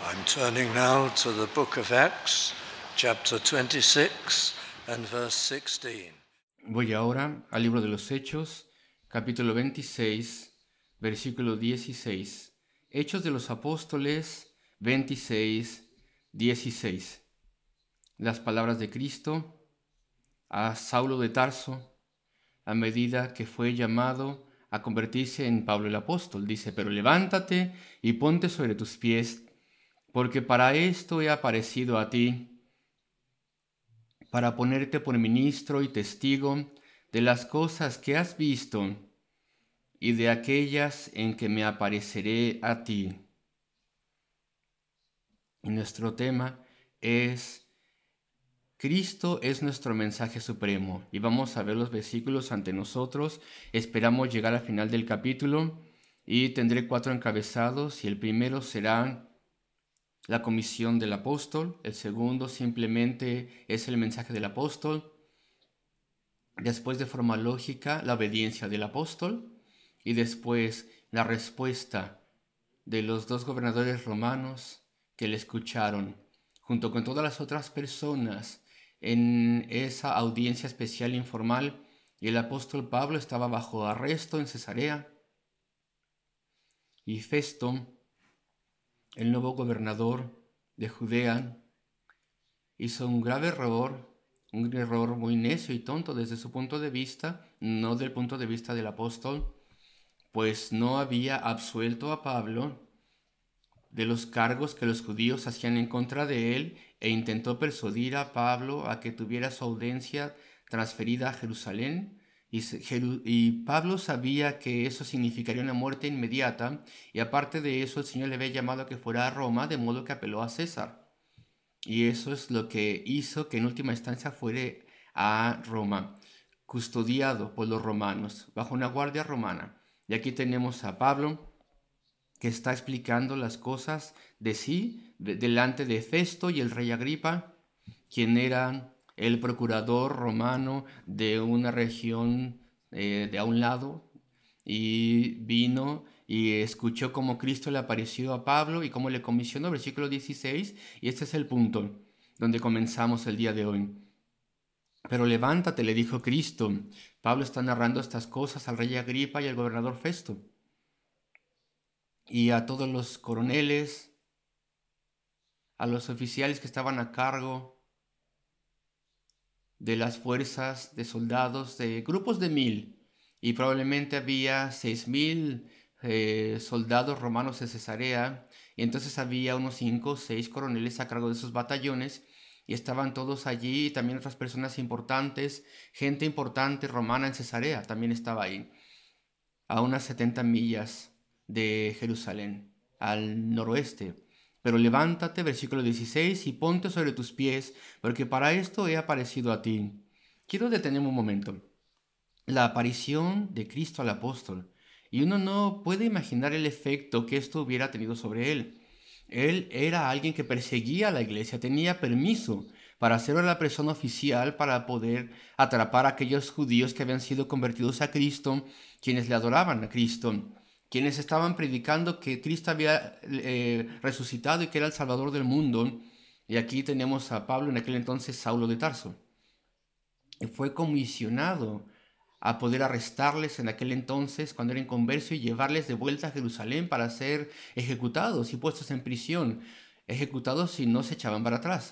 I'm turning now to the book of Acts, chapter 26 and verse 16. Voy ahora al libro de los Hechos, capítulo 26, versículo 16. Hechos de los Apóstoles 26, 16. Las palabras de Cristo a Saulo de Tarso a medida que fue llamado a convertirse en Pablo el apóstol. Dice, pero levántate y ponte sobre tus pies, porque para esto he aparecido a ti, para ponerte por ministro y testigo de las cosas que has visto y de aquellas en que me apareceré a ti. Y nuestro tema es Cristo es nuestro mensaje supremo. Y vamos a ver los versículos ante nosotros. Esperamos llegar al final del capítulo y tendré 4 encabezados, y el primero será la comisión del apóstol, el segundo simplemente es el mensaje del apóstol, después de forma lógica la obediencia del apóstol, y después la respuesta de los 2 gobernadores romanos que le escucharon, junto con todas las otras personas en esa audiencia especial informal. Y el apóstol Pablo estaba bajo arresto en Cesarea, y Festo, el nuevo gobernador de Judea, hizo un grave error, un error muy necio y tonto desde su punto de vista, no del punto de vista del apóstol, pues no había absuelto a Pablo de los cargos que los judíos hacían en contra de él, e intentó persuadir a Pablo a que tuviera su audiencia transferida a Jerusalén. Y Pablo sabía que eso significaría una muerte inmediata, y aparte de eso el Señor le había llamado a que fuera a Roma, de modo que apeló a César. Y eso es lo que hizo que en última instancia fuera a Roma, custodiado por los romanos, bajo una guardia romana. Y aquí tenemos a Pablo, que está explicando las cosas de sí delante de Festo y el rey Agripa, quien era el procurador romano de una región de a un lado, y vino y escuchó cómo Cristo le apareció a Pablo y cómo le comisionó, versículo 16, y este es el punto donde comenzamos el día de hoy. Pero levántate, le dijo Cristo. Pablo está narrando estas cosas al rey Agripa y al gobernador Festo, y a todos los coroneles, a los oficiales que estaban a cargo de las fuerzas de soldados, de grupos de 1000, y probablemente había 6000 soldados romanos en Cesarea, y entonces había unos 5 o 6 coroneles a cargo de esos batallones, y estaban todos allí, y también otras personas importantes, gente importante romana en Cesarea también estaba ahí, a unas 70 millas de Jerusalén, al noroeste. Pero levántate, versículo 16, y ponte sobre tus pies, porque para esto he aparecido a ti. Quiero detenerme un momento. La aparición de Cristo al apóstol, y uno no puede imaginar el efecto que esto hubiera tenido sobre él. Él era alguien que perseguía a la iglesia, tenía permiso para ser la persona oficial para poder atrapar a aquellos judíos que habían sido convertidos a Cristo, quienes le adoraban a Cristo, quienes estaban predicando que Cristo había resucitado y que era el Salvador del mundo. Y aquí tenemos a Pablo, en aquel entonces Saulo de Tarso. Y fue comisionado a poder arrestarles en aquel entonces cuando eran conversos, y llevarles de vuelta a Jerusalén para ser ejecutados y puestos en prisión, ejecutados si no se echaban para atrás.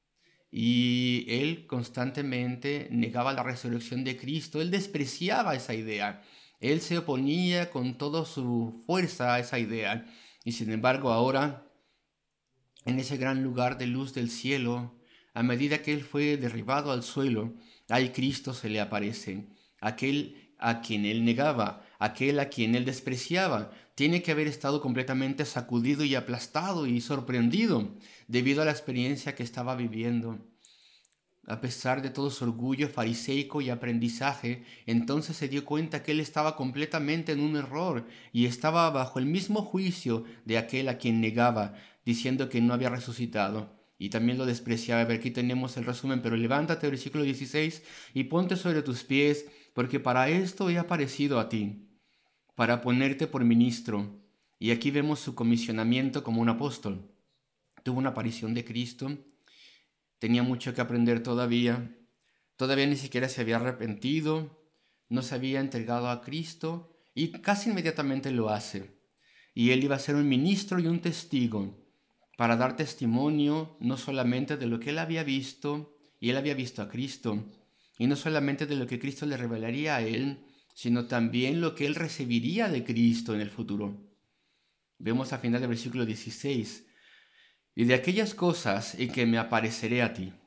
Y él constantemente negaba la resurrección de Cristo, él despreciaba esa idea, él se oponía con toda su fuerza a esa idea. Y sin embargo ahora, en ese gran lugar de luz del cielo, a medida que él fue derribado al suelo, ahí Cristo se le aparece, aquel a quien él negaba, aquel a quien él despreciaba. Tiene que haber estado completamente sacudido y aplastado y sorprendido debido a la experiencia que estaba viviendo. A pesar de todo su orgullo fariseico y aprendizaje, entonces se dio cuenta que él estaba completamente en un error y estaba bajo el mismo juicio de aquel a quien negaba, diciendo que no había resucitado. Y también lo despreciaba. A ver, aquí tenemos el resumen. Pero levántate, versículo 16, y ponte sobre tus pies, porque para esto he aparecido a ti, para ponerte por ministro. Y aquí vemos su comisionamiento como un apóstol. tuvo una aparición de Cristo, tenía mucho que aprender todavía ni siquiera se había arrepentido, no se había entregado a Cristo y casi inmediatamente lo hace. Y él iba a ser un ministro y un testigo para dar testimonio no solamente de lo que él había visto, y él había visto a Cristo, y no solamente de lo que Cristo le revelaría a él, sino también lo que él recibiría de Cristo en el futuro. Vemos al final del versículo 16, y de aquellas cosas en que me apareceré a ti.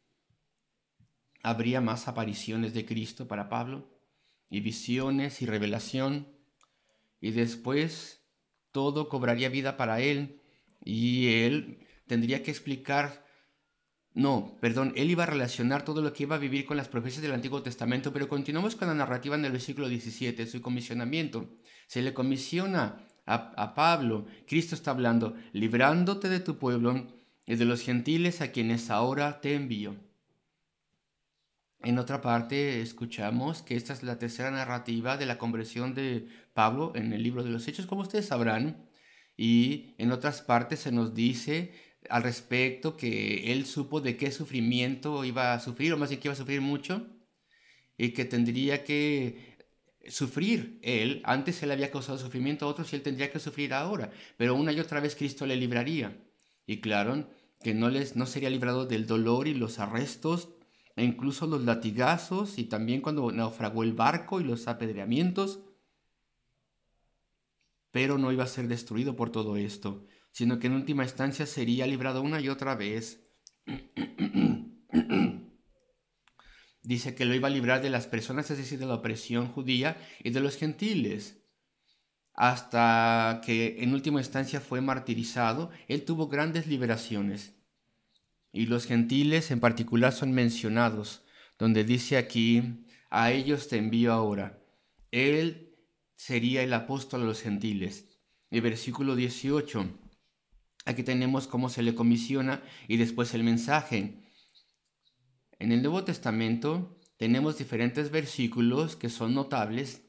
Habría más apariciones de Cristo para Pablo, y visiones y revelación, y después todo cobraría vida para él, y él tendría que explicar, él iba a relacionar todo lo que iba a vivir con las profecías del Antiguo Testamento, pero continuamos con la narrativa en el versículo 17, su comisionamiento. Se le comisiona a Pablo, Cristo está hablando, librándote de tu pueblo y de los gentiles a quienes ahora te envío. En otra parte, escuchamos que esta es la tercera narrativa de la conversión de Pablo en el libro de los Hechos, como ustedes sabrán. Y en otras partes se nos dice al respecto que él supo de qué sufrimiento iba a sufrir, o más bien que iba a sufrir mucho, y que tendría que sufrir él. Antes él había causado sufrimiento a otros y él tendría que sufrir ahora. Pero una y otra vez Cristo le libraría. Y claro, que no sería librado del dolor y los arrestos, e incluso los latigazos, y también cuando naufragó el barco y los apedreamientos, pero no iba a ser destruido por todo esto, sino que en última instancia sería librado una y otra vez. Dice que lo iba a librar de las personas, es decir, de la opresión judía y de los gentiles. Hasta que en última instancia fue martirizado, él tuvo grandes liberaciones. Y los gentiles en particular son mencionados, donde dice aquí, a ellos te envío ahora. Él sería el apóstol a los gentiles. El versículo 18, aquí tenemos cómo se le comisiona y después el mensaje. En el Nuevo Testamento tenemos diferentes versículos que son notables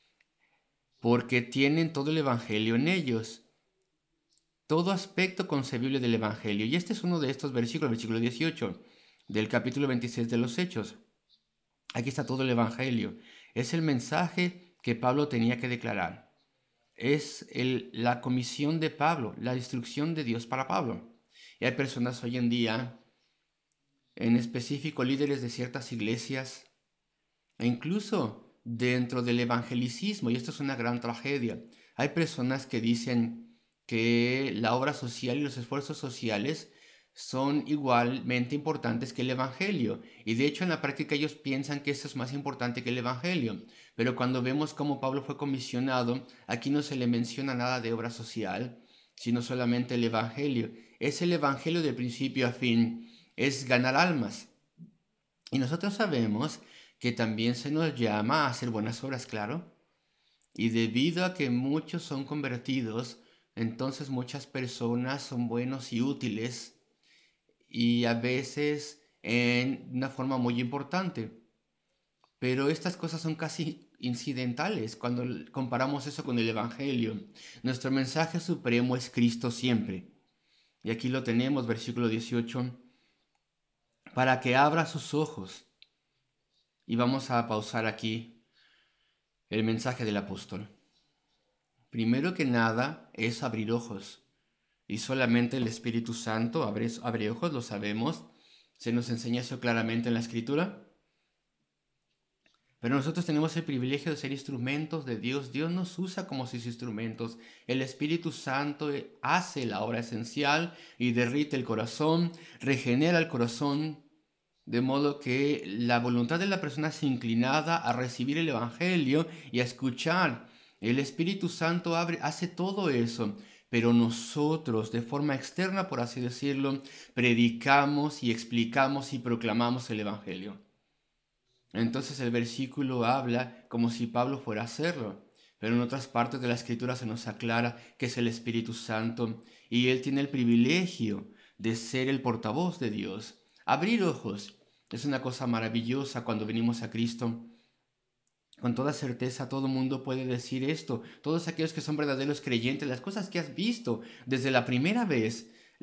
porque tienen todo el Evangelio en ellos. Todo aspecto concebible del Evangelio. Y este es uno de estos versículos, el versículo 18 del capítulo 26 de los Hechos. Aquí está todo el Evangelio. Es el mensaje que Pablo tenía que declarar. Es la comisión de Pablo, la instrucción de Dios para Pablo. Y hay personas hoy en día, en específico líderes de ciertas iglesias, e incluso dentro del evangelicismo, y esto es una gran tragedia, hay personas que dicen que la obra social y los esfuerzos sociales son igualmente importantes que el Evangelio. Y de hecho en la práctica ellos piensan que eso es más importante que el Evangelio. Pero cuando vemos cómo Pablo fue comisionado, aquí no se le menciona nada de obra social, sino solamente el Evangelio. Es el Evangelio de principio a fin, es ganar almas. Y nosotros sabemos que también se nos llama a hacer buenas obras, claro. Y debido a que muchos son convertidos, entonces muchas personas son buenos y útiles y a veces en una forma muy importante. Pero estas cosas son casi incidentales cuando comparamos eso con el Evangelio. Nuestro mensaje supremo es Cristo siempre. Y aquí lo tenemos, versículo 18, para que abra sus ojos. Y vamos a pausar aquí el mensaje del apóstol. Primero que nada es abrir ojos. Y solamente el Espíritu Santo abre ojos, lo sabemos. Se nos enseña eso claramente en la Escritura. Pero nosotros tenemos el privilegio de ser instrumentos de Dios. Dios nos usa como sus instrumentos. El Espíritu Santo hace la obra esencial y derrite el corazón, regenera el corazón, de modo que la voluntad de la persona es inclinada a recibir el Evangelio y a escuchar. El Espíritu Santo hace todo eso, pero nosotros, de forma externa, por así decirlo, predicamos y explicamos y proclamamos el Evangelio. Entonces el versículo habla como si Pablo fuera a hacerlo, pero en otras partes de la Escritura se nos aclara que es el Espíritu Santo y él tiene el privilegio de ser el portavoz de Dios. Abrir ojos es una cosa maravillosa cuando venimos a Cristo. Con toda certeza todo mundo puede decir esto. Todos aquellos que son verdaderos creyentes, las cosas que has visto desde la primera vez,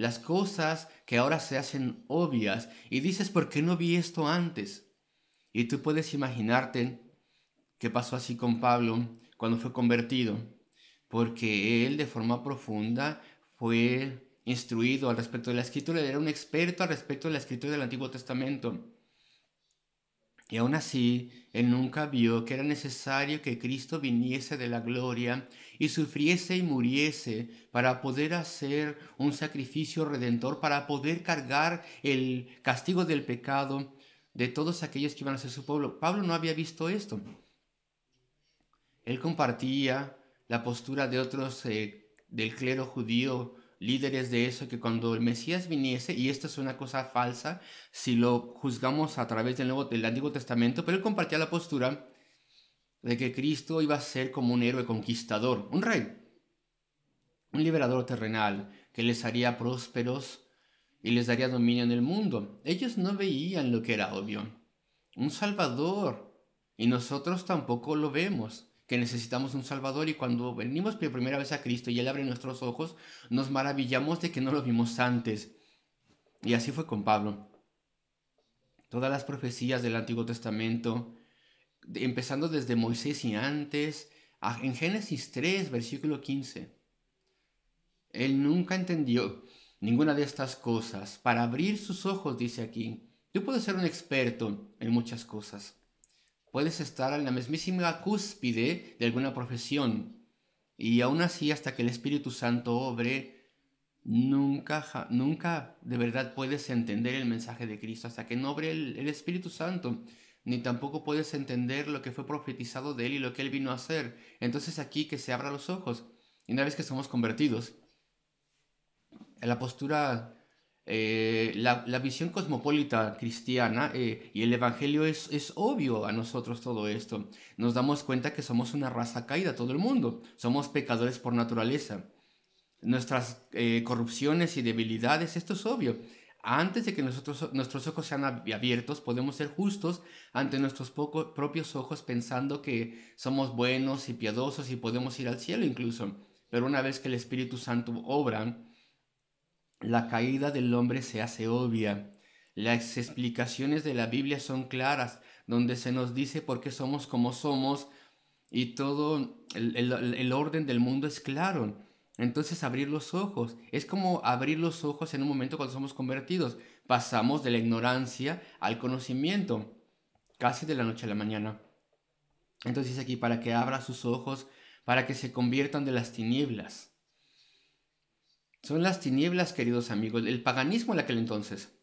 las cosas que ahora se hacen obvias. Y dices, ¿por qué no vi esto antes? Y tú puedes imaginarte qué pasó así con Pablo cuando fue convertido, porque él de forma profunda fue instruido al respecto de la Escritura, era un experto al respecto de la Escritura del Antiguo Testamento. Y aún así, él nunca vio que era necesario que Cristo viniese de la gloria y sufriese y muriese para poder hacer un sacrificio redentor, para poder cargar el castigo del pecado de todos aquellos que iban a ser su pueblo. Pablo no había visto esto. Él compartía la postura de otros del clero judío, líderes de eso, que cuando el Mesías viniese, y esto es una cosa falsa, si lo juzgamos a través del Antiguo Testamento, pero él compartía la postura de que Cristo iba a ser como un héroe conquistador, un rey, un liberador terrenal, que les haría prósperos y les daría dominio en el mundo. Ellos no veían lo que era obvio, un Salvador, y nosotros tampoco lo vemos, que necesitamos un Salvador, y cuando venimos por primera vez a Cristo y Él abre nuestros ojos, nos maravillamos de que no lo vimos antes. Y así fue con Pablo. Todas las profecías del Antiguo Testamento, empezando desde Moisés y antes, en Génesis 3, versículo 15, él nunca entendió ninguna de estas cosas. Para abrir sus ojos, dice aquí, tú puedes ser un experto en muchas cosas. Puedes estar en la mismísima cúspide de alguna profesión y aún así, hasta que el Espíritu Santo obre, nunca de verdad puedes entender el mensaje de Cristo hasta que no obre el Espíritu Santo, ni tampoco puedes entender lo que fue profetizado de Él y lo que Él vino a hacer. Entonces aquí que se abran los ojos, y una vez que somos convertidos, la postura, la visión cosmopolita cristiana y el Evangelio es obvio a nosotros todo esto. Nos damos cuenta que somos una raza caída, todo el mundo. Somos pecadores por naturaleza. Nuestras corrupciones y debilidades, esto es obvio. Antes de que nuestros ojos sean abiertos, podemos ser justos ante nuestros propios ojos pensando que somos buenos y piadosos y podemos ir al cielo incluso. Pero una vez que el Espíritu Santo obra, la caída del hombre se hace obvia. Las explicaciones de la Biblia son claras, donde se nos dice por qué somos como somos y todo el orden del mundo es claro. Entonces abrir los ojos es como abrir los ojos en un momento cuando somos convertidos. Pasamos de la ignorancia al conocimiento, casi de la noche a la mañana. Entonces aquí para que abra sus ojos, para que se conviertan de las tinieblas. Son las tinieblas, queridos amigos, el paganismo en aquel entonces.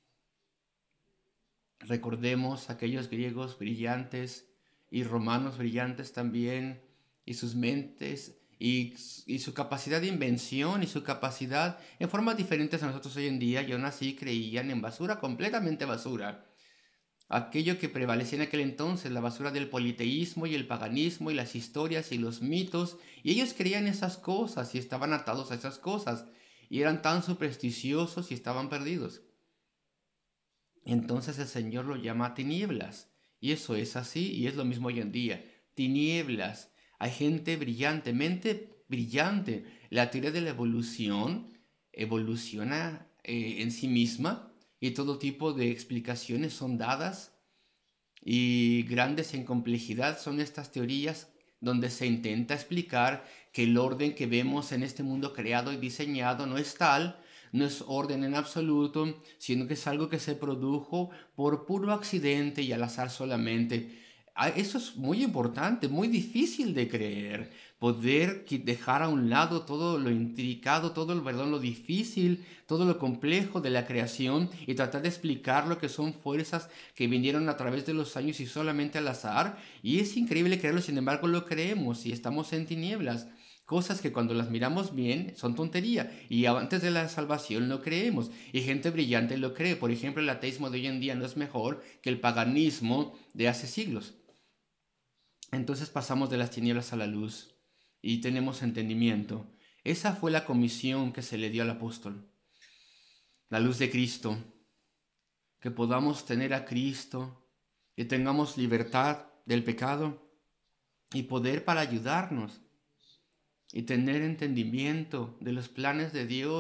Recordemos aquellos griegos brillantes y romanos brillantes también, y sus mentes y su capacidad de invención y su capacidad en formas diferentes a nosotros hoy en día, y aún así creían en basura, completamente basura. Aquello que prevalecía en aquel entonces, la basura del politeísmo y el paganismo y las historias y los mitos, y ellos creían esas cosas y estaban atados a esas cosas, y eran tan supersticiosos y estaban perdidos. Entonces el Señor lo llama tinieblas, y eso es así, y es lo mismo hoy en día, tinieblas. Hay gente brillante, mente brillante. La teoría de la evolución evoluciona en sí misma, y todo tipo de explicaciones son dadas, y grandes en complejidad son estas teorías donde se intenta explicar que el orden que vemos en este mundo creado y diseñado no es tal, no es orden en absoluto, sino que es algo que se produjo por puro accidente y al azar solamente. Eso es muy importante, muy difícil de creer. Poder dejar a un lado todo lo intricado, todo lo difícil, todo lo complejo de la creación y tratar de explicar lo que son fuerzas que vinieron a través de los años y solamente al azar. Y es increíble creerlo, sin embargo lo creemos y estamos en tinieblas. Cosas que cuando las miramos bien son tontería y antes de la salvación lo creemos y gente brillante lo cree. Por ejemplo, el ateísmo de hoy en día no es mejor que el paganismo de hace siglos. Entonces pasamos de las tinieblas a la luz y tenemos entendimiento. Esa fue la comisión que se le dio al apóstol. La luz de Cristo, que podamos tener a Cristo, que tengamos libertad del pecado y poder para ayudarnos y tener entendimiento de los planes de Dios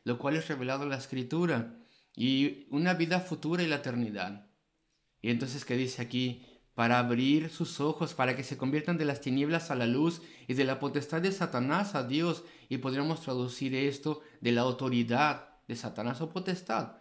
lo cual es revelado en la Escritura, y una vida futura y la eternidad. Y entonces, ¿qué dice aquí? Para abrir sus ojos, para que se conviertan de las tinieblas a la luz y de la potestad de Satanás a Dios. Y podríamos traducir esto de la autoridad de Satanás o potestad.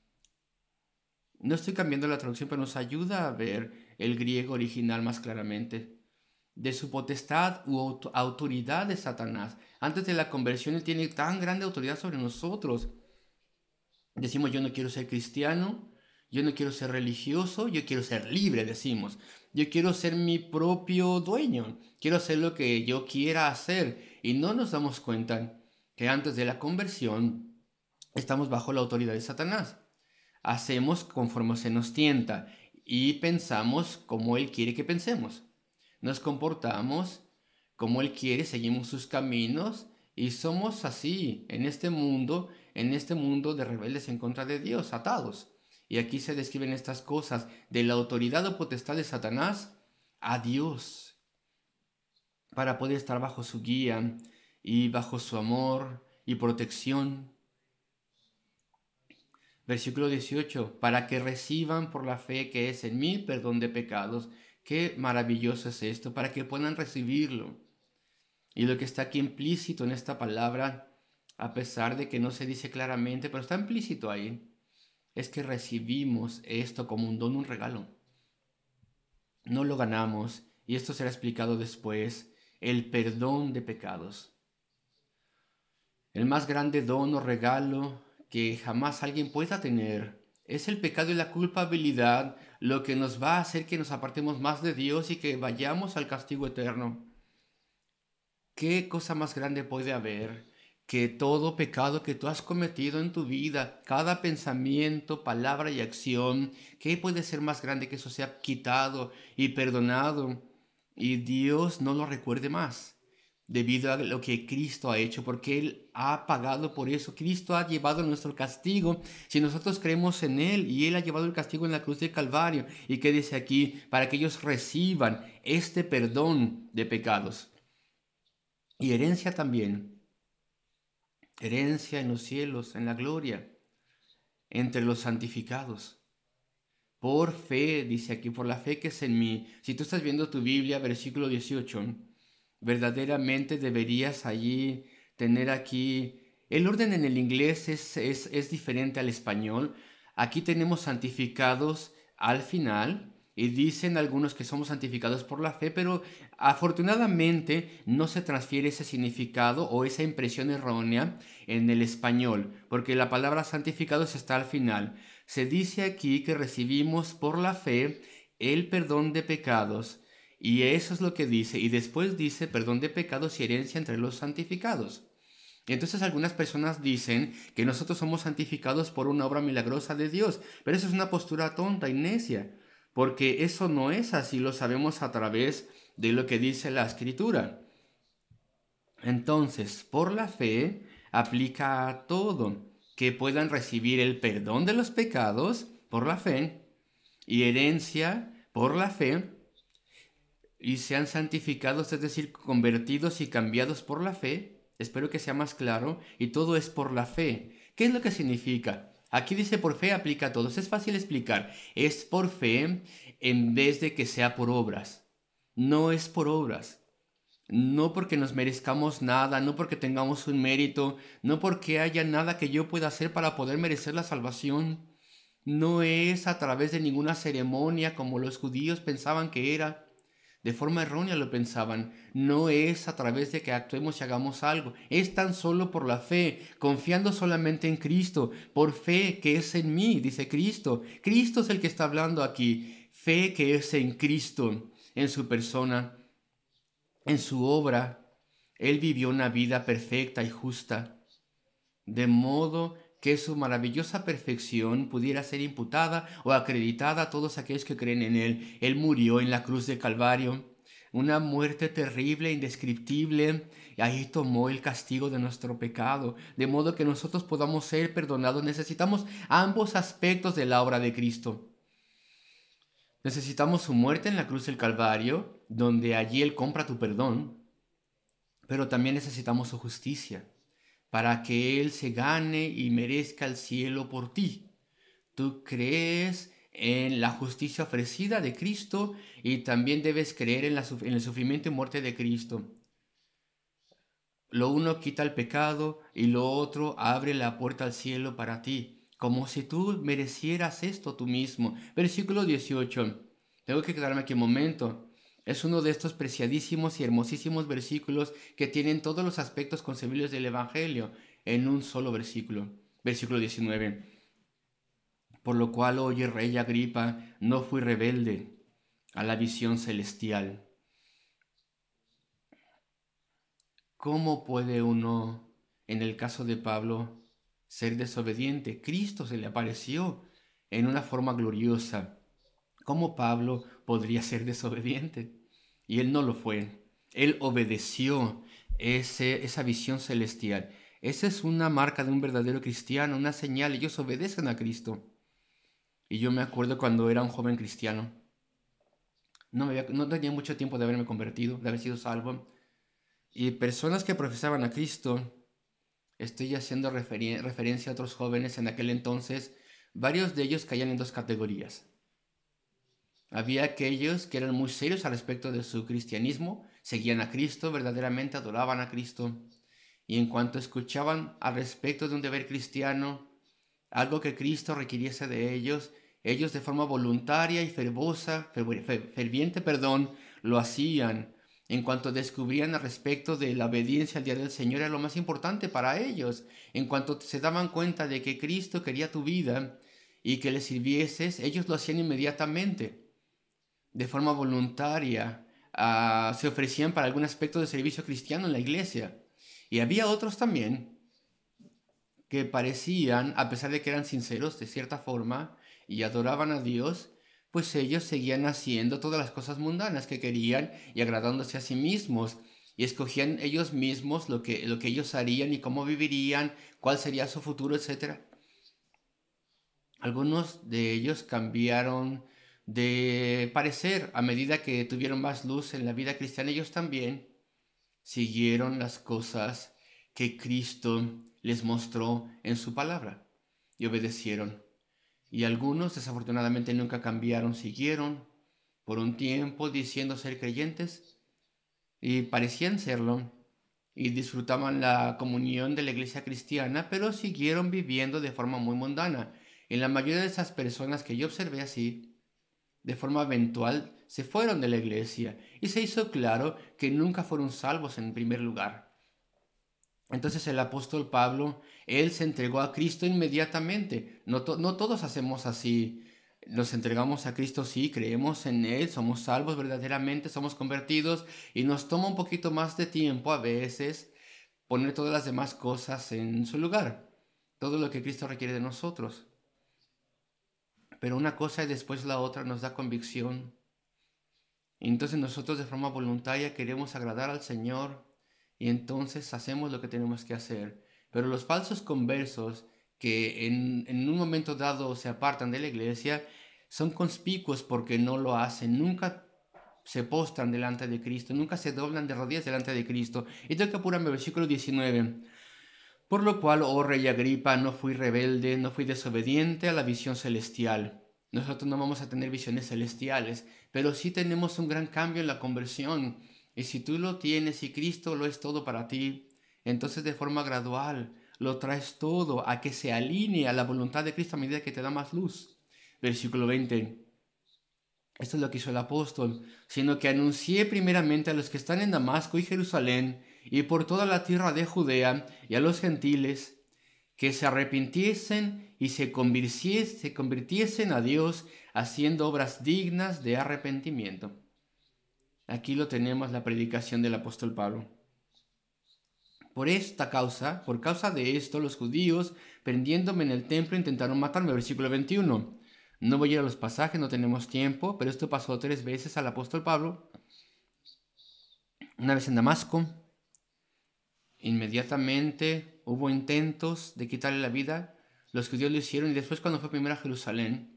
No estoy cambiando la traducción, pero nos ayuda a ver el griego original más claramente. De su potestad u autoridad de Satanás. Antes de la conversión, él tiene tan grande autoridad sobre nosotros. Decimos, yo no quiero ser cristiano, yo no quiero ser religioso, yo quiero ser libre, decimos. Yo quiero ser mi propio dueño, quiero hacer lo que yo quiera hacer. Y no nos damos cuenta que antes de la conversión estamos bajo la autoridad de Satanás. Hacemos conforme se nos tienta y pensamos como Él quiere que pensemos. Nos comportamos como Él quiere, seguimos sus caminos y somos así en este mundo de rebeldes en contra de Dios, atados. Y aquí se describen estas cosas de la autoridad o potestad de Satanás a Dios para poder estar bajo su guía y bajo su amor y protección. Versículo 18, para que reciban por la fe que es en mí perdón de pecados. Qué maravilloso es esto, para que puedan recibirlo. Y lo que está aquí implícito en esta palabra, a pesar de que no se dice claramente, pero está implícito ahí, es que recibimos esto como un don, un regalo. No lo ganamos, y esto será explicado después, el perdón de pecados. El más grande don o regalo que jamás alguien pueda tener es el pecado y la culpabilidad, lo que nos va a hacer que nos apartemos más de Dios y que vayamos al castigo eterno. ¿Qué cosa más grande puede haber que todo pecado que tú has cometido en tu vida, cada pensamiento, palabra y acción? ¿Qué puede ser más grande que eso sea quitado y perdonado y Dios no lo recuerde más? Debido a lo que Cristo ha hecho, porque Él ha pagado por eso. Cristo ha llevado nuestro castigo. Si nosotros creemos en Él y Él ha llevado el castigo en la cruz del Calvario. ¿Y qué dice aquí? Para que ellos reciban este perdón de pecados. Y herencia también. Herencia en los cielos, en la gloria, entre los santificados. Por fe, dice aquí, por la fe que es en mí. Si tú estás viendo tu Biblia, versículo 18, verdaderamente deberías allí tener aquí... El orden en el inglés es diferente al español. Aquí tenemos santificados al final y dicen algunos que somos santificados por la fe, pero afortunadamente no se transfiere ese significado o esa impresión errónea en el español, porque la palabra santificados está al final. Se dice aquí que recibimos por la fe el perdón de pecados. Y eso es lo que dice. Y después dice perdón de pecados y herencia entre los santificados. Y entonces algunas personas dicen que nosotros somos santificados por una obra milagrosa de Dios. Pero eso es una postura tonta y necia. Porque eso no es así, lo sabemos a través de lo que dice la Escritura. Entonces, por la fe, aplica a todo. Que puedan recibir el perdón de los pecados por la fe y herencia por la fe y sean santificados, es decir, convertidos y cambiados por la fe. Espero que sea más claro. Y todo es por la fe. ¿Qué es lo que significa? Aquí dice por fe, aplica a todos. Es fácil explicar. Es por fe en vez de que sea por obras. No es por obras. No porque nos merezcamos nada, no porque tengamos un mérito, no porque haya nada que yo pueda hacer para poder merecer la salvación. No es a través de ninguna ceremonia como los judíos pensaban que era. De forma errónea lo pensaban. No es a través de que actuemos y hagamos algo. Es tan solo por la fe, confiando solamente en Cristo, por fe que es en mí, dice Cristo. Cristo es el que está hablando aquí. Fe que es en Cristo, en su persona, en su obra. Él vivió una vida perfecta y justa, de modo que su maravillosa perfección pudiera ser imputada o acreditada a todos aquellos que creen en Él. Él murió en la cruz de Calvario, una muerte terrible, indescriptible, y ahí tomó el castigo de nuestro pecado, de modo que nosotros podamos ser perdonados. Necesitamos ambos aspectos de la obra de Cristo. Necesitamos su muerte en la cruz del Calvario, donde allí Él compra tu perdón, pero también necesitamos su justicia, para que Él se gane y merezca el cielo por ti. Tú crees en la justicia ofrecida de Cristo y también debes creer en el sufrimiento y muerte de Cristo. Lo uno quita el pecado y lo otro abre la puerta al cielo para ti, como si tú merecieras esto tú mismo. Versículo 18. Tengo que quedarme aquí un momento. Es uno de estos preciadísimos y hermosísimos versículos que tienen todos los aspectos concebibles del Evangelio en un solo versículo. Versículo 19. Por lo cual, oye, rey Agripa, no fui rebelde a la visión celestial. ¿Cómo puede uno, en el caso de Pablo, ser desobediente? Cristo se le apareció en una forma gloriosa. ¿Cómo Pablo podría ser desobediente? Y él no lo fue. Él obedeció esa visión celestial. Esa es una marca de un verdadero cristiano, una señal. Ellos obedecen a Cristo. Y yo me acuerdo cuando era un joven cristiano. No tenía mucho tiempo de haberme convertido, de haber sido salvo. Y personas que profesaban a Cristo, estoy haciendo referencia a otros jóvenes en aquel entonces, varios de ellos caían en dos categorías. Había aquellos que eran muy serios al respecto de su cristianismo, seguían a Cristo, verdaderamente adoraban a Cristo, y en cuanto escuchaban al respecto de un deber cristiano, algo que Cristo requiriese de ellos, ellos de forma voluntaria y ferviente, lo hacían. En cuanto descubrían al respecto de la obediencia al día del Señor era lo más importante para ellos. En cuanto se daban cuenta de que Cristo quería tu vida y que le sirvieses, ellos lo hacían inmediatamente de forma voluntaria, se ofrecían para algún aspecto de servicio cristiano en la iglesia. Y había otros también que parecían, a pesar de que eran sinceros de cierta forma y adoraban a Dios, pues ellos seguían haciendo todas las cosas mundanas que querían y agradándose a sí mismos. Y escogían ellos mismos lo que ellos harían y cómo vivirían, cuál sería su futuro, etc. Algunos de ellos cambiaron de parecer a medida que tuvieron más luz en la vida cristiana. Ellos también siguieron las cosas que Cristo les mostró en su palabra y obedecieron. Y algunos desafortunadamente nunca cambiaron, siguieron por un tiempo diciendo ser creyentes y parecían serlo y disfrutaban la comunión de la iglesia cristiana, pero siguieron viviendo de forma muy mundana. En la mayoría de esas personas que yo observé así, de forma eventual, se fueron de la iglesia y se hizo claro que nunca fueron salvos en primer lugar. Entonces el apóstol Pablo, él se entregó a Cristo inmediatamente. No todos hacemos así. Nos entregamos a Cristo, sí, creemos en Él, somos salvos verdaderamente, somos convertidos y nos toma un poquito más de tiempo a veces poner todas las demás cosas en su lugar, todo lo que Cristo requiere de nosotros. Pero una cosa y después la otra nos da convicción. Y entonces nosotros de forma voluntaria queremos agradar al Señor y entonces hacemos lo que tenemos que hacer. Pero los falsos conversos que en un momento dado se apartan de la iglesia son conspicuos porque no lo hacen, nunca se postran delante de Cristo, nunca se doblan de rodillas delante de Cristo. Y tengo que apurarme, versículo 19. Por lo cual, oh rey Agripa, no fui rebelde, no fui desobediente a la visión celestial. Nosotros no vamos a tener visiones celestiales, pero sí tenemos un gran cambio en la conversión. Y si tú lo tienes y Cristo lo es todo para ti, entonces de forma gradual lo traes todo a que se alinee a la voluntad de Cristo a medida que te da más luz. Versículo 20. Esto es lo que hizo el apóstol, sino que anuncié primeramente a los que están en Damasco y Jerusalén y por toda la tierra de Judea y a los gentiles que se arrepintiesen y se convirtiesen a Dios haciendo obras dignas de arrepentimiento. Aquí lo tenemos, la predicación del apóstol Pablo. Por causa de esto, los judíos, prendiéndome en el templo, intentaron matarme. Versículo 21. No voy a ir a los pasajes, no tenemos tiempo, pero esto pasó 3 veces al apóstol Pablo. Una vez en Damasco, inmediatamente hubo intentos de quitarle la vida. Los judíos lo hicieron y después cuando fue primero a Jerusalén,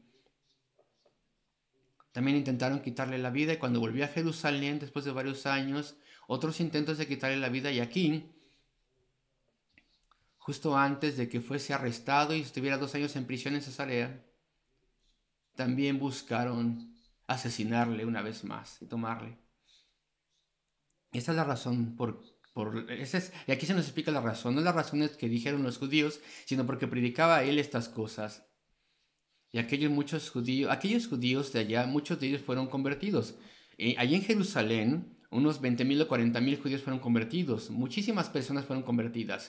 también intentaron quitarle la vida y cuando volvió a Jerusalén, después de varios años, otros intentos de quitarle la vida y aquí justo antes de que fuese arrestado y estuviera 2 años en prisión en Cesarea, también buscaron asesinarle una vez más y tomarle. Esa es la razón y aquí se nos explica la razón. No la razón es que dijeron los judíos, sino porque predicaba a él estas cosas. Y aquellos judíos de allá, muchos de ellos fueron convertidos. Allí en Jerusalén, unos 20,000 o 40,000 judíos fueron convertidos. Muchísimas personas fueron convertidas.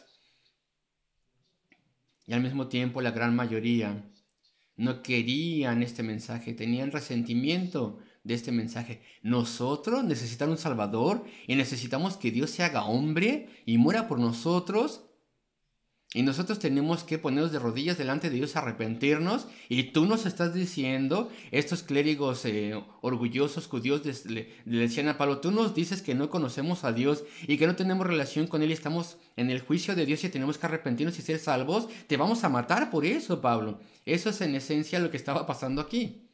Y al mismo tiempo la gran mayoría no querían este mensaje, tenían resentimiento de este mensaje. Nosotros necesitamos un Salvador y necesitamos que Dios se haga hombre y muera por nosotros. Y nosotros tenemos que ponernos de rodillas delante de Dios, arrepentirnos. Y tú nos estás diciendo, estos clérigos orgullosos judíos le decían a Pablo, tú nos dices que no conocemos a Dios y que no tenemos relación con Él y estamos en el juicio de Dios y tenemos que arrepentirnos y ser salvos. Te vamos a matar por eso, Pablo. Eso es en esencia lo que estaba pasando aquí.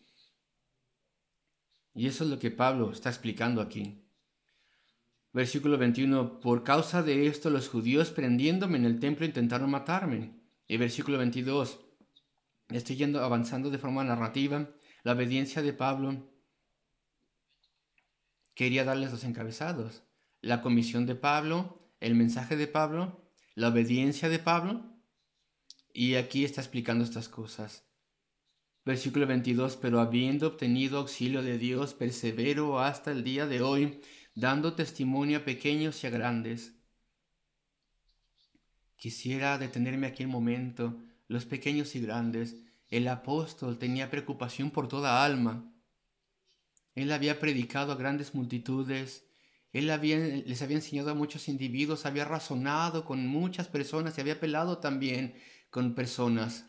Y eso es lo que Pablo está explicando aquí. Versículo 21, por causa de esto los judíos prendiéndome en el templo intentaron matarme. Y versículo 22, estoy avanzando de forma narrativa, la obediencia de Pablo quería darles los encabezados. La comisión de Pablo, el mensaje de Pablo, la obediencia de Pablo, y aquí está explicando estas cosas. Versículo 22, pero habiendo obtenido auxilio de Dios, persevero hasta el día de hoy, dando testimonio a pequeños y a grandes. Quisiera detenerme aquí un momento. Los pequeños y grandes. El apóstol tenía preocupación por toda alma. Él había predicado a grandes multitudes. Les había enseñado a muchos individuos, había razonado con muchas personas y había pelado también con personas.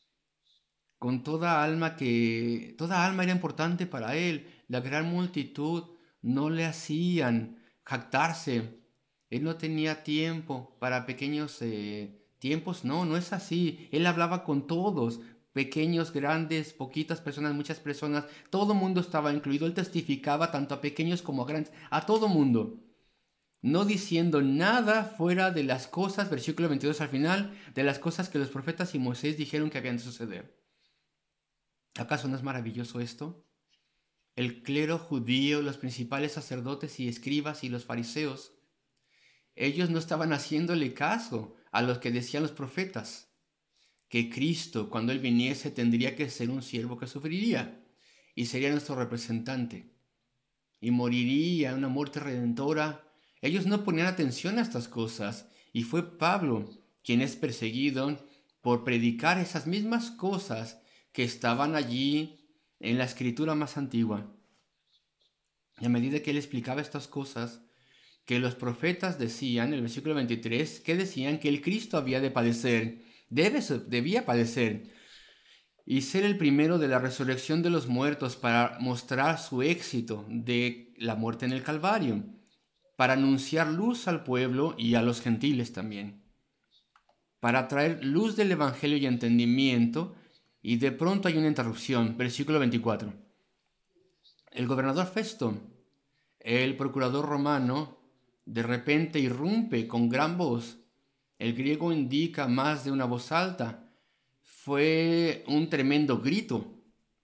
Con toda alma era importante para él. La gran multitud no le hacían jactarse. Él no tenía tiempo para pequeños tiempos. No, no es así. Él hablaba con todos, pequeños, grandes, poquitas personas, muchas personas. Todo mundo estaba incluido. Él testificaba tanto a pequeños como a grandes, a todo mundo. No diciendo nada fuera de las cosas, versículo 22 al final, de las cosas que los profetas y Moisés dijeron que habían de suceder. ¿Acaso no es maravilloso esto? El clero judío, los principales sacerdotes y escribas y los fariseos, ellos no estaban haciéndole caso a lo que decían los profetas, que Cristo, cuando Él viniese, tendría que ser un siervo que sufriría y sería nuestro representante y moriría una muerte redentora. Ellos no ponían atención a estas cosas y fue Pablo quien es perseguido por predicar esas mismas cosas que estaban allí en la escritura más antigua. Y a medida que él explicaba estas cosas, que los profetas decían, en el versículo 23, que decían que el Cristo había de padecer, debía padecer, y ser el primero de la resurrección de los muertos para mostrar su éxito de la muerte en el Calvario, para anunciar luz al pueblo y a los gentiles también, para traer luz del Evangelio y entendimiento. Y de pronto hay una interrupción, versículo 24. El gobernador Festo, el procurador romano, de repente irrumpe con gran voz. El griego indica más de una voz alta. Fue un tremendo grito.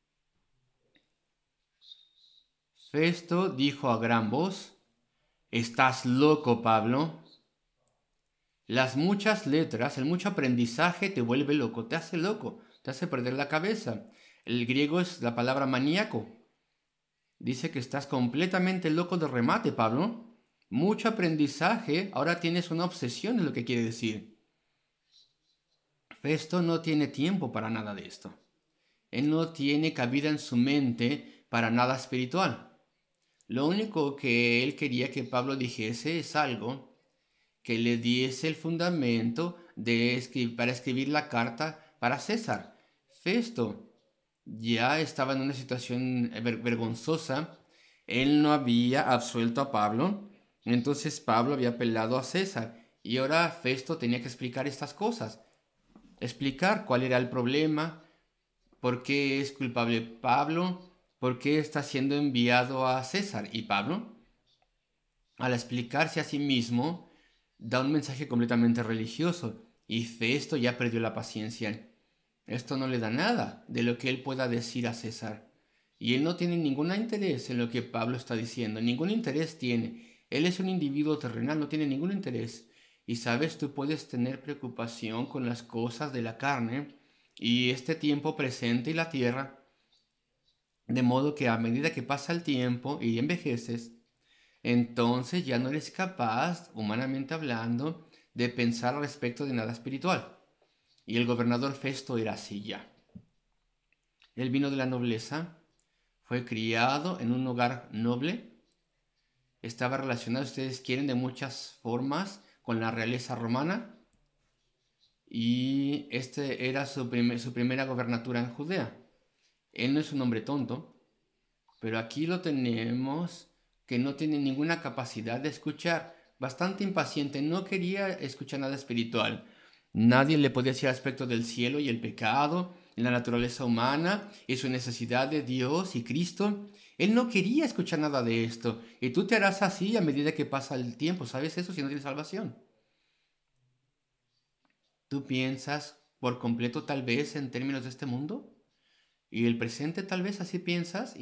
Festo dijo a gran voz, ¿estás loco, Pablo? Las muchas letras, el mucho aprendizaje te vuelve loco, te hace perder la cabeza. El griego es la palabra maníaco. Dice que estás completamente loco de remate, Pablo. Mucho aprendizaje, ahora tienes una obsesión, es lo que quiere decir. Festo no tiene tiempo para nada de esto. Él no tiene cabida en su mente para nada espiritual. Lo único que él quería que Pablo dijese es algo que le diese el fundamento para escribir la carta para César. Festo ya estaba en una situación vergonzosa. Él no había absuelto a Pablo, entonces Pablo había apelado a César y ahora Festo tenía que explicar estas cosas, explicar cuál era el problema, por qué es culpable Pablo, por qué está siendo enviado a César. Y Pablo, al explicarse a sí mismo, da un mensaje completamente religioso. y Festo ya perdió la paciencia. Esto no le da nada de lo que él pueda decir a César. Y él no tiene ningún interés en lo que Pablo está diciendo, ningún interés tiene. Él es un individuo terrenal, no tiene ningún interés. Y sabes, tú puedes tener preocupación con las cosas de la carne y este tiempo presente y la tierra, de modo que a medida que pasa el tiempo y envejeces, entonces ya no eres capaz, humanamente hablando, de pensar al respecto de nada espiritual. Y el gobernador Festo era así ya. Él vino de la nobleza, fue criado en un hogar noble, estaba relacionado, ustedes quieren, de muchas formas con la realeza romana, y este era su primera gobernatura en Judea. Él no es un hombre tonto, pero aquí lo tenemos que no tiene ninguna capacidad de escuchar, bastante impaciente, no quería escuchar nada espiritual. Nadie le podía decir aspecto del cielo y el pecado, la naturaleza humana y su necesidad de Dios y Cristo. Él no quería escuchar nada de esto. Y tú te harás así a medida que pasa el tiempo. ¿Sabes eso si no tienes salvación? ¿Tú piensas por completo tal vez en términos de este mundo? Y el presente tal vez así piensas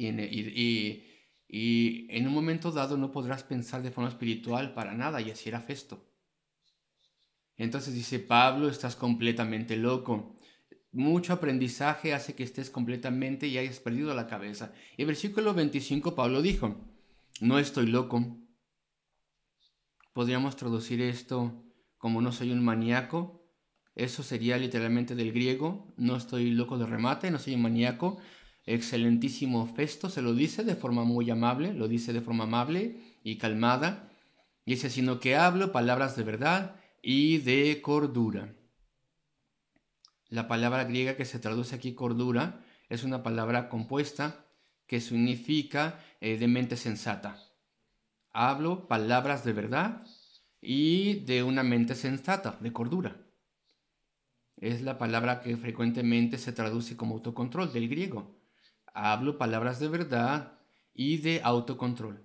y en un momento dado no podrás pensar de forma espiritual para nada, y así era Festo. Entonces dice Pablo, estás completamente loco. Mucho aprendizaje hace que estés completamente y hayas perdido la cabeza. Y el versículo 25 Pablo dijo, no estoy loco. Podríamos traducir esto como no soy un maníaco. Eso sería literalmente del griego, no estoy loco de remate, no soy un maníaco. Excelentísimo Festo se lo dice de forma muy amable, lo dice de forma amable y calmada. Dice, sino que hablo palabras de verdad y de cordura. La palabra griega que se traduce aquí cordura es una palabra compuesta que significa de mente sensata. Hablo palabras de verdad y de una mente sensata, de cordura. Es la palabra que frecuentemente se traduce como autocontrol del griego. Hablo palabras de verdad y de autocontrol.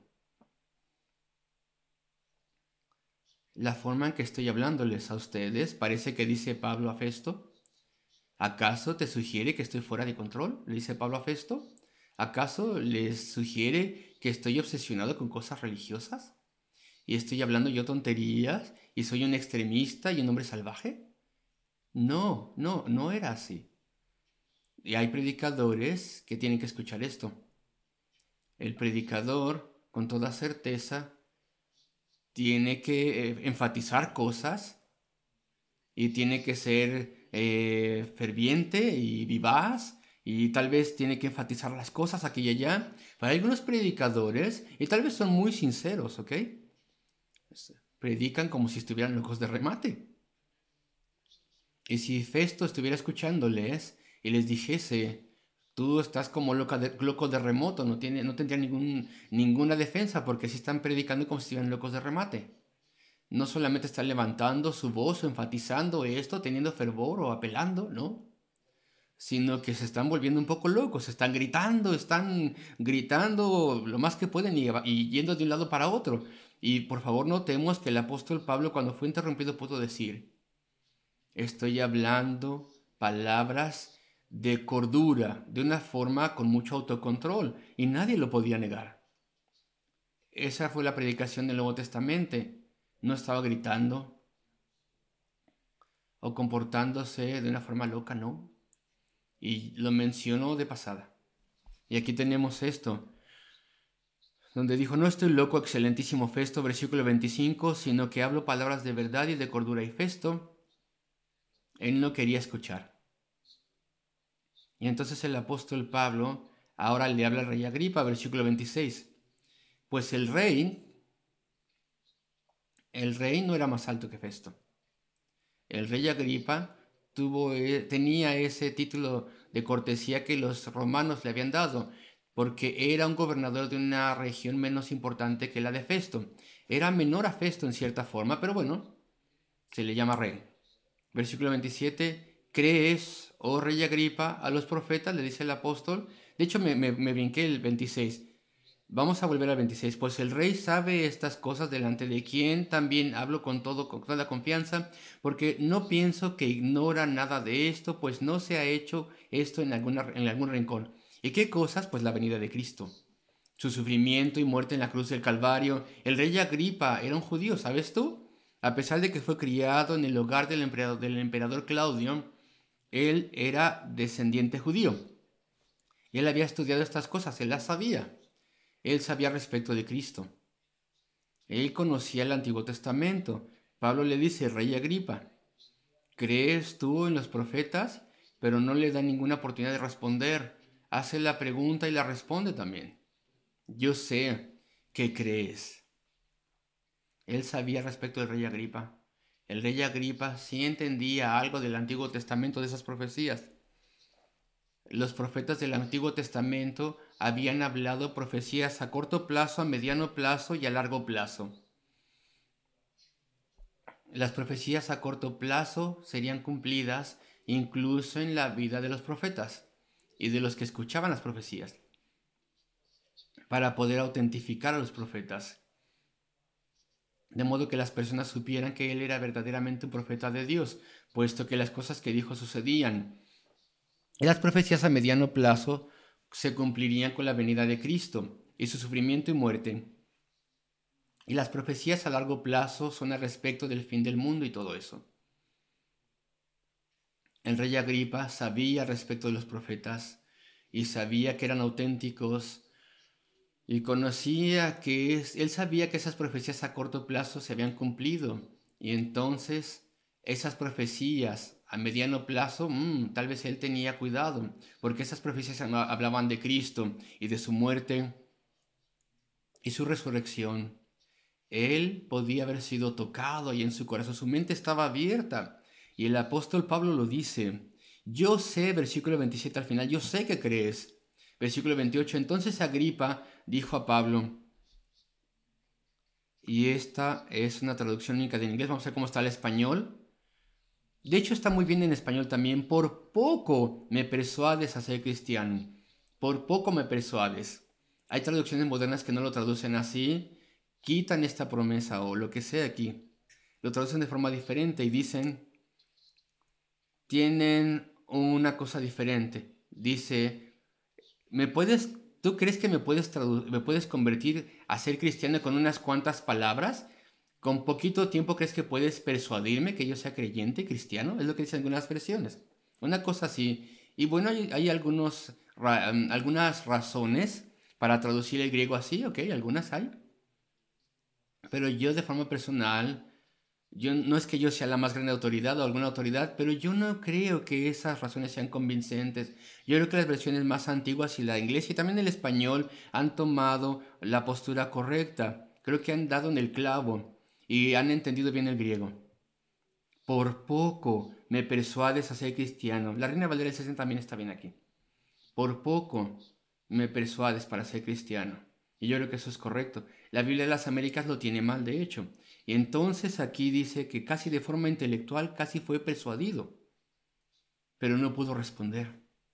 La forma en que estoy hablándoles a ustedes parece que dice Pablo a Festo. ¿Acaso te sugiere que estoy fuera de control? Le dice Pablo a Festo. ¿Acaso les sugiere que estoy obsesionado con cosas religiosas? ¿Y estoy hablando yo tonterías? ¿Y soy un extremista y un hombre salvaje? No, no era así. Y hay predicadores que tienen que escuchar esto. El predicador, con toda certeza, tiene que enfatizar cosas y tiene que ser ferviente y vivaz y tal vez tiene que enfatizar las cosas aquí y allá. Para algunos predicadores, y tal vez son muy sinceros, ¿ok? Predican como si estuvieran locos de remate. Y si Festo estuviera escuchándoles y les dijese, tú estás como loco de remoto, no tendría ninguna defensa porque si están predicando como si estuvieran locos de remate. No solamente están levantando su voz o enfatizando esto, teniendo fervor o apelando, ¿no? Sino que se están volviendo un poco locos, están gritando lo más que pueden y yendo de un lado para otro. Y por favor notemos que el apóstol Pablo cuando fue interrumpido pudo decir, estoy hablando palabras de cordura, de una forma con mucho autocontrol, y nadie lo podía negar. Esa fue la predicación del Nuevo Testamento. No estaba gritando o comportándose de una forma loca, no. Y lo mencionó de pasada. Y aquí tenemos esto, donde dijo, no estoy loco, excelentísimo Festo, versículo 25, sino que hablo palabras de verdad y de cordura. Y Festo, él no quería escuchar. Y entonces el apóstol Pablo ahora le habla al rey Agripa, versículo 26. Pues el rey no era más alto que Festo. El rey Agripa tenía ese título de cortesía que los romanos le habían dado, porque era un gobernador de una región menos importante que la de Festo. Era menor a Festo en cierta forma, pero bueno, se le llama rey. Versículo 27, ¿crees, oh rey Agripa, a los profetas? Le dice el apóstol. De hecho, me brinqué el 26. Vamos a volver al 26. Pues el rey sabe estas cosas, delante de quien también hablo con toda confianza, porque no pienso que ignora nada de esto, pues no se ha hecho esto en algún rincón. ¿Y qué cosas? Pues la venida de Cristo, su sufrimiento y muerte en la cruz del Calvario. El rey Agripa era un judío, ¿sabes tú? A pesar de que fue criado en el hogar del emperador Claudio, él era descendiente judío. Él había estudiado estas cosas, él las sabía. Él sabía respecto de Cristo. Él conocía el Antiguo Testamento. Pablo le dice, Rey Agripa, ¿crees tú en los profetas? Pero no le da ninguna oportunidad de responder. Hace la pregunta y la responde también. Yo sé que crees. Él sabía respecto del rey Agripa. El rey Agripa sí entendía algo del Antiguo Testamento, de esas profecías. Los profetas del Antiguo Testamento habían hablado profecías a corto plazo, a mediano plazo y a largo plazo. Las profecías a corto plazo serían cumplidas incluso en la vida de los profetas y de los que escuchaban las profecías, para poder autentificar a los profetas, de modo que las personas supieran que él era verdaderamente un profeta de Dios, puesto que las cosas que dijo sucedían. Y las profecías a mediano plazo se cumplirían con la venida de Cristo y su sufrimiento y muerte. Y las profecías a largo plazo son al respecto del fin del mundo y todo eso. El rey Agripa sabía respecto de los profetas y sabía que eran auténticos y conocía él sabía que esas profecías a corto plazo se habían cumplido, y entonces esas profecías a mediano plazo, tal vez él tenía cuidado, porque esas profecías hablaban de Cristo y de su muerte y su resurrección. Él podía haber sido tocado y en su corazón su mente estaba abierta. Y el apóstol Pablo lo dice. Yo sé, versículo 27 al final, yo sé que crees. Versículo 28, entonces Agripa dijo a Pablo, y esta es una traducción única de inglés, vamos a ver cómo está el español. De hecho está muy bien en español también. Por poco me persuades a ser cristiano. Por poco me persuades. Hay traducciones modernas que no lo traducen así. Quitan esta promesa o lo que sea aquí. Lo traducen de forma diferente y dicen, tienen una cosa diferente. Dice, ¿tú crees que me puedes convertir a ser cristiano con unas cuantas palabras? ¿Con poquito tiempo crees que puedes persuadirme que yo sea creyente cristiano? Es lo que dicen algunas versiones. Una cosa así. Y bueno, hay algunas razones para traducir el griego así, ok, algunas hay. Pero yo de forma personal, no es que yo sea la más grande autoridad o alguna autoridad, pero yo no creo que esas razones sean convincentes. Yo creo que las versiones más antiguas y la inglés y también el español han tomado la postura correcta. Creo que han dado en el clavo y han entendido bien el griego. Por poco me persuades a ser cristiano. La Reina Valera del 60 también está bien aquí. Por poco me persuades para ser cristiano. Y yo creo que eso es correcto. La Biblia de las Américas lo tiene mal, de hecho. Y entonces aquí dice que casi de forma intelectual, casi fue persuadido. Pero no pudo responder.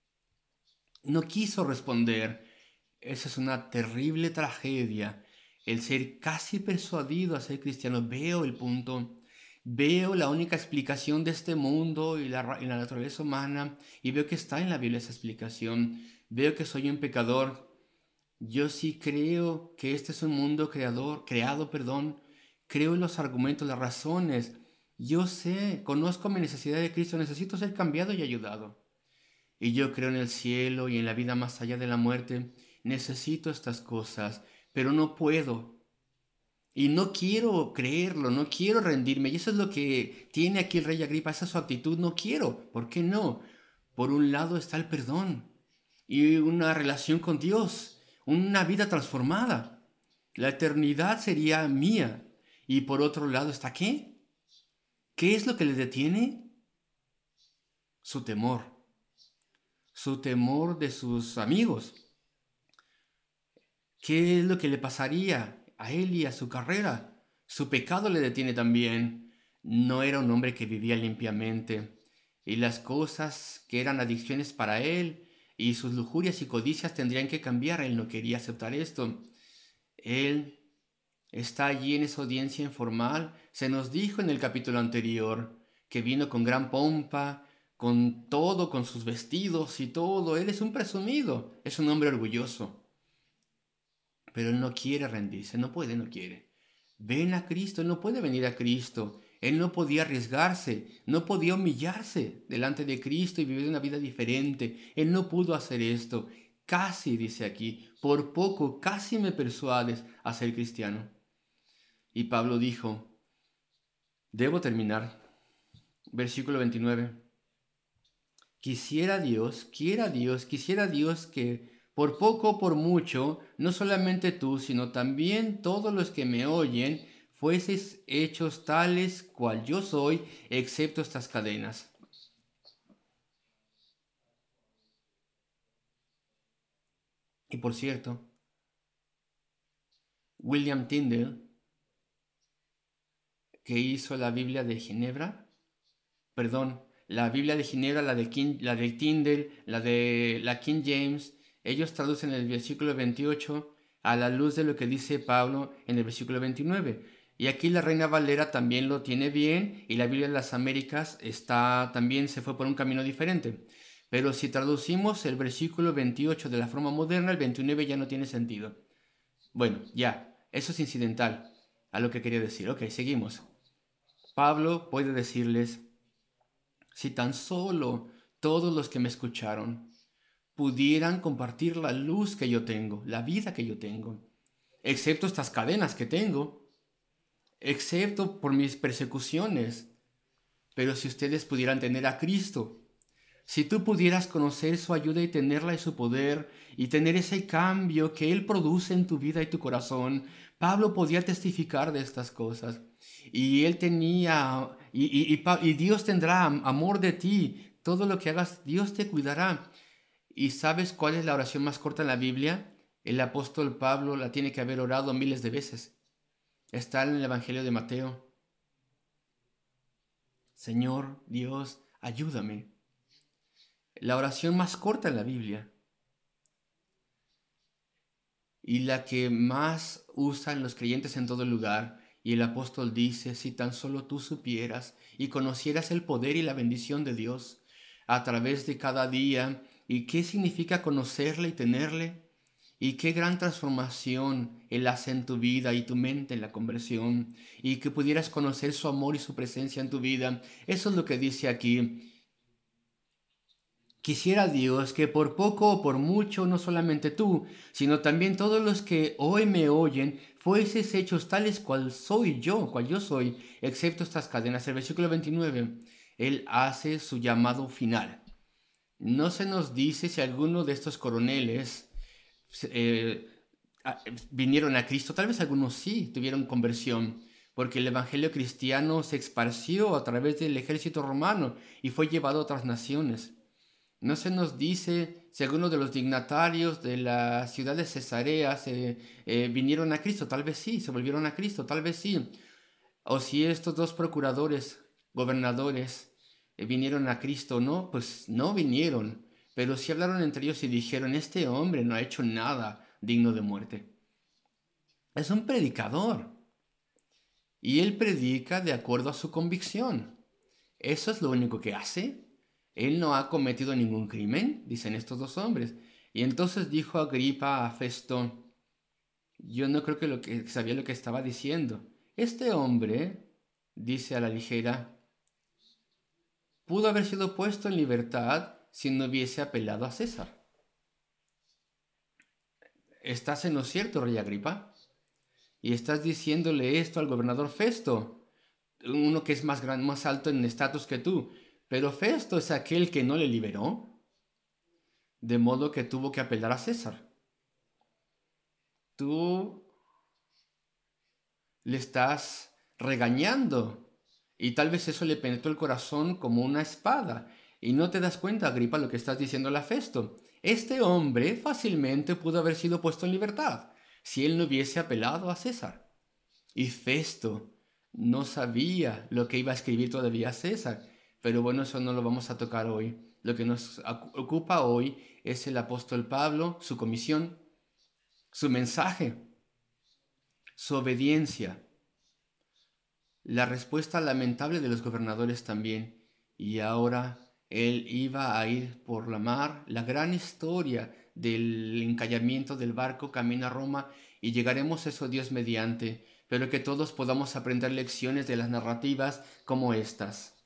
No quiso responder. Esa es una terrible tragedia. El ser casi persuadido a ser cristiano. Veo el punto. Veo la única explicación de este mundo y la naturaleza humana. Y veo que está en la Biblia esa explicación. Veo que soy un pecador. Yo sí creo que este es un mundo creado. Creo en los argumentos, las razones. Yo sé, conozco mi necesidad de Cristo. Necesito ser cambiado y ayudado. Y yo creo en el cielo y en la vida más allá de la muerte. Necesito estas cosas, pero no puedo. Y no quiero creerlo, no quiero rendirme. Y eso es lo que tiene aquí el rey Agripa, esa es su actitud. No quiero. ¿Por qué no? Por un lado está el perdón y una relación con Dios, una vida transformada. La eternidad sería mía. Y por otro lado está ¿qué? ¿Qué es lo que le detiene? Su temor. Su temor de sus amigos. ¿Qué es lo que le pasaría a él y a su carrera? Su pecado le detiene también. No era un hombre que vivía limpiamente. Y las cosas que eran adicciones para él y sus lujurias y codicias tendrían que cambiar. Él no quería aceptar esto. Él está allí en esa audiencia informal. Se nos dijo en el capítulo anterior que vino con gran pompa, con todo, con sus vestidos y todo. Él es un presumido, es un hombre orgulloso. Pero él no quiere rendirse, no puede, no quiere. Ven a Cristo, él no puede venir a Cristo. Él no podía arriesgarse, no podía humillarse delante de Cristo y vivir una vida diferente. Él no pudo hacer esto. Casi, dice aquí, por poco, casi me persuades a ser cristiano. Y Pablo dijo, debo terminar. Versículo 29. Quisiera Dios que por poco o por mucho, no solamente tú, sino también todos los que me oyen, fueseis hechos tales cual yo soy, excepto estas cadenas. Y por cierto, William Tyndale, que hizo la Biblia de Ginebra, perdón, la Biblia de Ginebra, la de Tyndale, la de la King James, ellos traducen el versículo 28 a la luz de lo que dice Pablo en el versículo 29. Y aquí la Reina Valera también lo tiene bien, y la Biblia de las Américas también se fue por un camino diferente. Pero si traducimos el versículo 28 de la forma moderna, el 29 ya no tiene sentido. Bueno, ya, eso es incidental a lo que quería decir. Ok, seguimos. Pablo puede decirles, si tan solo todos los que me escucharon pudieran compartir la luz que yo tengo, la vida que yo tengo, excepto estas cadenas que tengo, excepto por mis persecuciones. Pero si ustedes pudieran tener a Cristo, si tú pudieras conocer su ayuda y tenerla y su poder y tener ese cambio que Él produce en tu vida y tu corazón, Pablo podía testificar de estas cosas. Y él tenía, y Dios tendrá amor de ti. Todo lo que hagas, Dios te cuidará. ¿Y sabes cuál es la oración más corta en la Biblia? El apóstol Pablo la tiene que haber orado miles de veces. Está en el Evangelio de Mateo. Señor Dios, ayúdame. La oración más corta en la Biblia. Y la que más usan los creyentes en todo lugar. Y el apóstol dice, si tan solo tú supieras y conocieras el poder y la bendición de Dios a través de cada día, y qué significa conocerle y tenerle, y qué gran transformación Él hace en tu vida y tu mente en la conversión, y que pudieras conocer su amor y su presencia en tu vida. Eso es lo que dice aquí. Quisiera Dios que por poco o por mucho, no solamente tú, sino también todos los que hoy me oyen, fueses hechos tales cual yo soy, excepto estas cadenas. El versículo 29, Él hace su llamado final. No se nos dice si alguno de estos coroneles eh, vinieron a Cristo. Tal vez algunos sí tuvieron conversión, porque el evangelio cristiano se esparció a través del ejército romano y fue llevado a otras naciones. No se nos dice si algunos de los dignatarios de la ciudad de Cesarea vinieron a Cristo. Tal vez sí, se volvieron a Cristo, tal vez sí. O si estos dos procuradores, gobernadores, vinieron a Cristo, no, pues no vinieron. Pero sí hablaron entre ellos y dijeron, este hombre no ha hecho nada digno de muerte. Es un predicador. Y él predica de acuerdo a su convicción. Eso es lo único que hace. Él no ha cometido ningún crimen, dicen estos dos hombres. Y entonces dijo Agripa a Festo, yo no creo que sabía lo que estaba diciendo. Este hombre, dice a la ligera, pudo haber sido puesto en libertad si no hubiese apelado a César. ¿Estás en lo cierto, rey Agripa? Y estás diciéndole esto al gobernador Festo, uno que es más alto en estatus que tú. Pero Festo es aquel que no le liberó, de modo que tuvo que apelar a César. Tú le estás regañando y tal vez eso le penetró el corazón como una espada. Y no te das cuenta, Agripa, lo que estás diciendo a Festo. Este hombre fácilmente pudo haber sido puesto en libertad si él no hubiese apelado a César. Y Festo no sabía lo que iba a escribir todavía César. Pero bueno, eso no lo vamos a tocar hoy. Lo que nos ocupa hoy es el apóstol Pablo, su comisión, su mensaje. su obediencia, la respuesta lamentable de los gobernadores también. Y ahora él iba a ir por la mar, la gran historia del encallamiento del barco camino a Roma, y llegaremos a eso Dios mediante, pero que todos podamos aprender lecciones de las narrativas como estas.